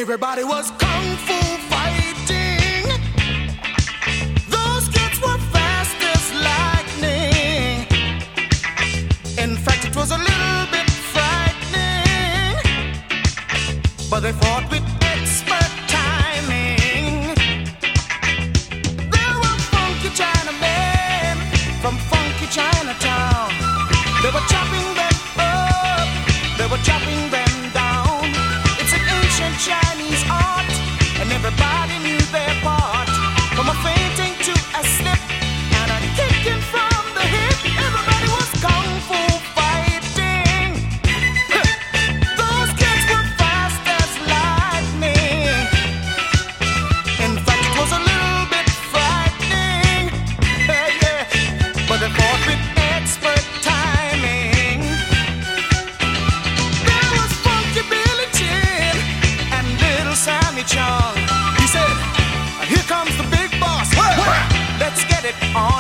Everybody was kung fu fighting. Those kids were fast as lightning. In fact, it was a little bit frightening, but they fought with expert timing. There were funky Chinamen from funky Chinatown. They were chopping them up, they were chopping them down. It's an ancient Chinese art, and everybody knew their part. From a fainting to a slip and a kicking from the hip, everybody was kung fu fighting. Those kids were fast as lightning. In fact, it was a little bit frightening, yeah, but they fought with expert timing. There was Funky Billy Chin and Little Sammy Chung. He said, "Here comes the big boss. Let's get it on."